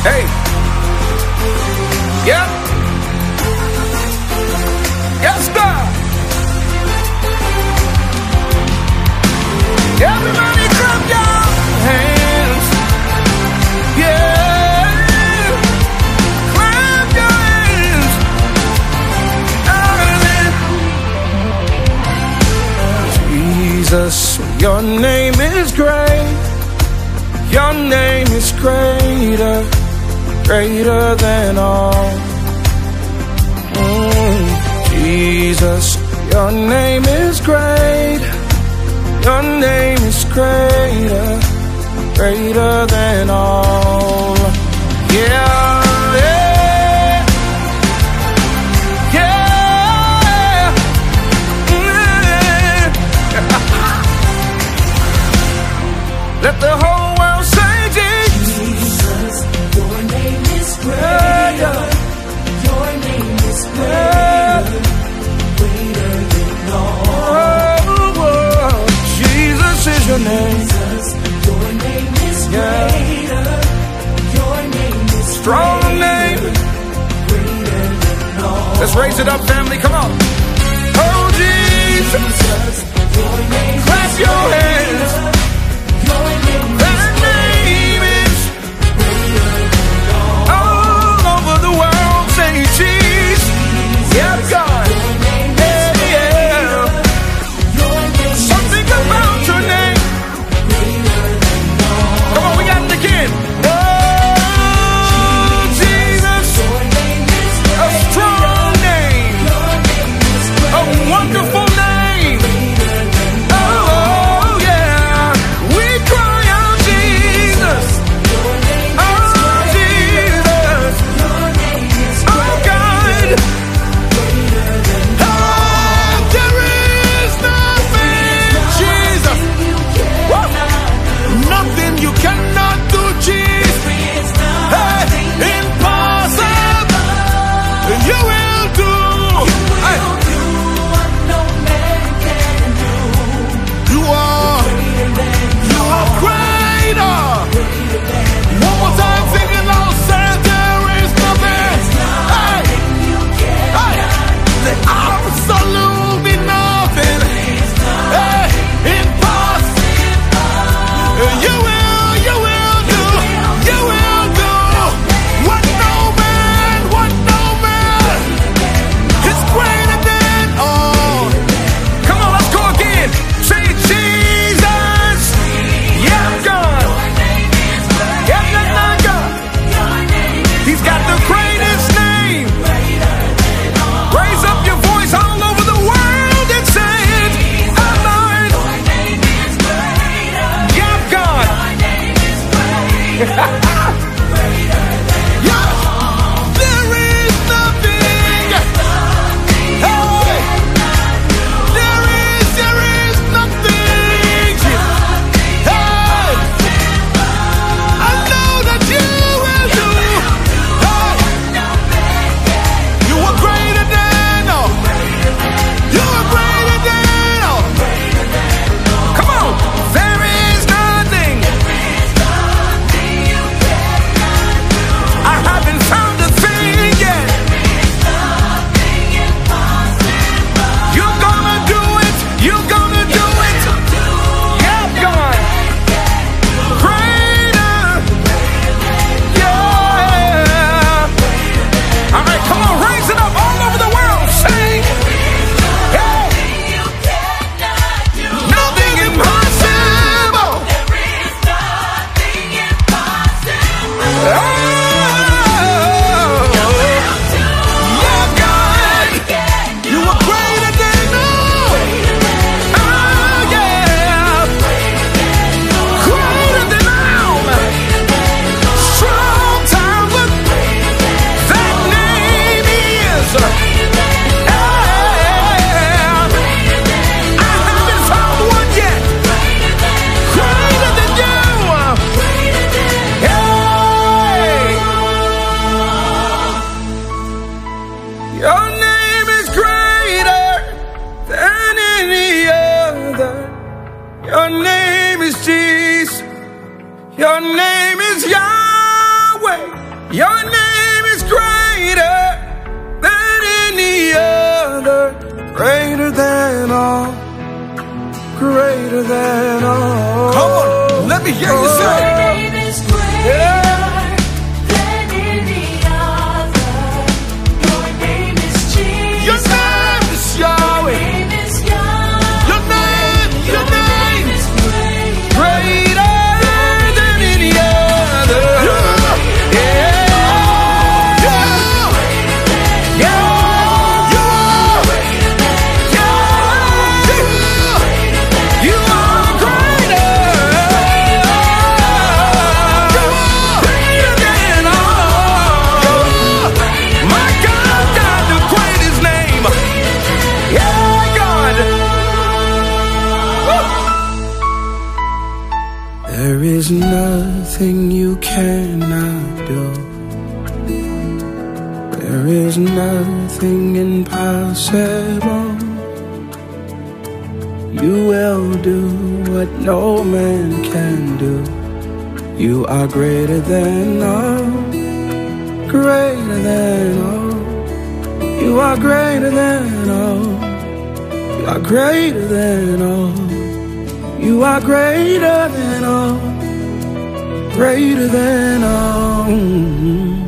Hey. Yep. Yes, God. Everybody clap your hands. Yeah. Clap your hands. Jesus, your name is great. Your name is greater, greater than all. Jesus, your name is great. Your name is greater, greater than all. Yeah, yeah, yeah, yeah. Let the whole world say Jesus, your name is greater. Your name is greater, greater than all. Jesus is your name. Jesus, your name is greater. Your name is strong name, greater than all. Let's raise it up, family. Come on. Oh, Jesus, your name. Clap your hands. Your name. That name is greater than all. All over the world, say Jesus. Yeah, God. Your name is Yahweh. Your name is greater than any other, greater than all, greater than all. Come on, let me hear you say it. Your name is greater than any other. Your name is Jesus. Your name is Yahweh. Your name is Yahweh. Your name is greater. greater than any other. There is nothing you cannot do. There is nothing impossible. You will do what no man can do. You are greater than all, greater than all. You are greater than all. You are greater than all. You are greater than all, greater than all.